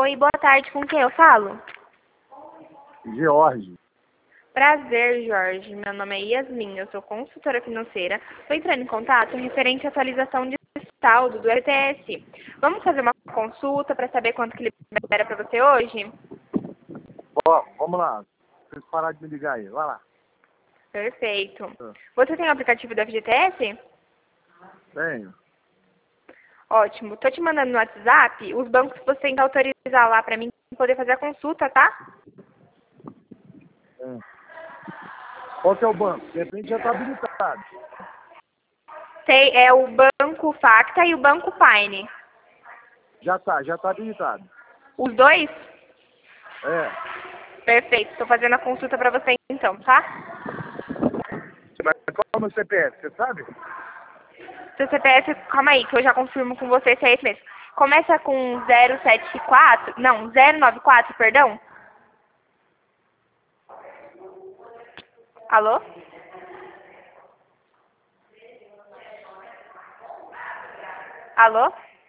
Oi, boa tarde. Com quem eu falo? George. Prazer, Jorge. Meu nome é Yasmin, eu sou consultora financeira. Estou entrando em contato referente à atualização de saldo do FTS. Vamos fazer uma consulta para saber quanto que libera para você hoje? Ó, vamos lá. Vocês parar de me ligar aí. Vai lá. Perfeito. Você tem o aplicativo do FGTS? Tenho. Ótimo. Estou te mandando no WhatsApp os bancos que você tem que autorizar lá para mim poder fazer a consulta, tá? Qual que é o banco? De repente já está habilitado. É o Banco Facta e o Banco Paine. Já está habilitado. Os dois? É. Perfeito. Estou fazendo a consulta para você então, tá? Mas qual é o meu CPF, você sabe? Seu CPF, calma aí, que eu já confirmo com você se é esse mesmo. Começa com 074, não, 094, perdão. Alô? Alô?